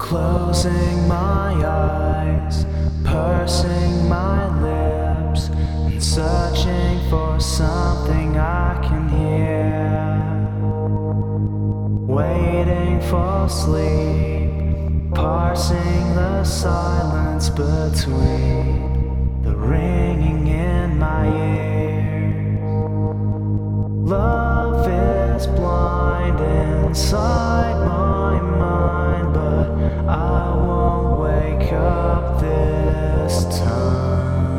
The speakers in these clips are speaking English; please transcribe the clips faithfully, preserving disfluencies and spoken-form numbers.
Closing my eyes, pursing my lips, and searching for something I can hear. Waiting for sleep, parsing the silence between the ringing in my ears. Love is blind inside my mind, but I won't wake up this time.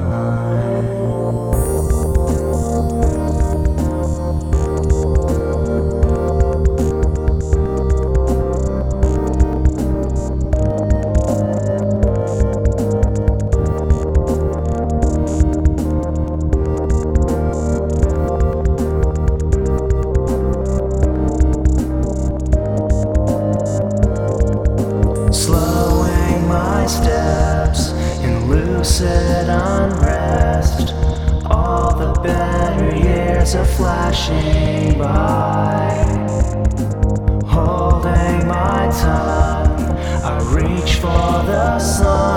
Slowing my steps in lucid unrest, all the better years are flashing by. Holding my tongue, I reach for the sun.